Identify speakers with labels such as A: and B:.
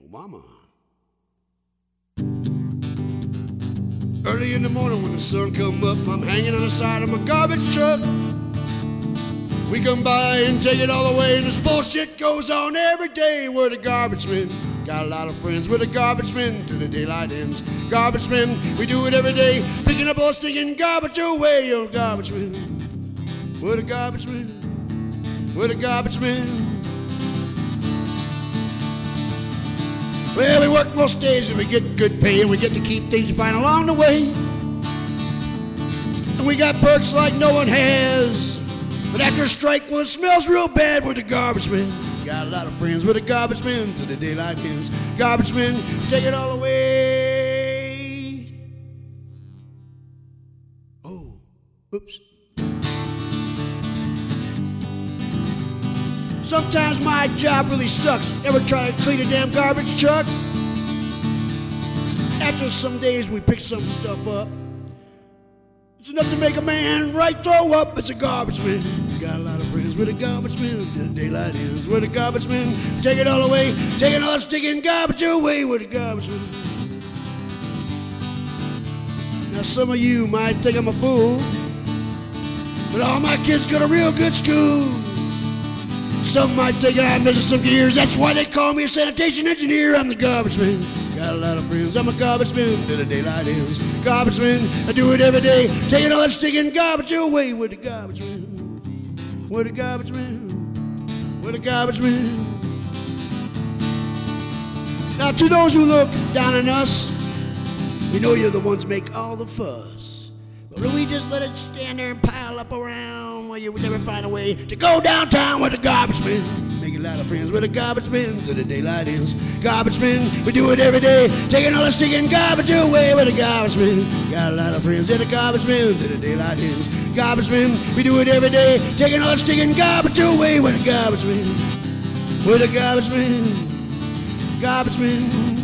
A: mama. Early in the morning when the sun come up, I'm hanging on the side of my garbage truck. We come by and take it all away, and this bullshit goes on every day. We're the garbage men. Got a lot of friends. We're the garbage men till the daylight ends. Garbage men, we do it every day, picking up all stinking garbage away. You're garbage men. We're the garbage men. We're the garbage men. Well, we work most days and we get good pay, and we get to keep things you find along the way. And we got perks like no one has. But after a strike, well, it smells real bad. We're the garbage men. Got a lot of friends. We're the garbage men till the daylight ends. Garbage men, take it all away. Oh, oops. Sometimes my job really sucks. Ever try to clean a damn garbage truck? After some days we pick some stuff up. It's enough to make a man right throw up. It's a garbage man. Got a lot of friends. We're the garbage men till the daylight ends. We're the garbage men. Take it all away. Taking all the stinking garbage away. We're the garbage men. Now some of you might think I'm a fool, but all my kids go to real good school. Some might think I'm missing some gears. That's why they call me a sanitation engineer. I'm the garbage man. Got a lot of friends. I'm a garbage man till the daylight ends. Garbage man, I do it every day, taking all that stinking garbage away. With the garbage man. With the garbage man. With the garbage man. Now to those who look down on us, we know you're the ones make all the fuss. But will we just let it stand there and pile up around where you would never find a way to go downtown with the garbage man? Make a lot of friends with the garbage men till the daylight ends. Garbage men, we do it every day, taking all the stinking garbage away with the garbage men. Got a lot of friends with the garbage men till the daylight ends. Garbage men, we do it every day, taking all the stinking garbage away with the garbage men. With the garbage men. Garbage men.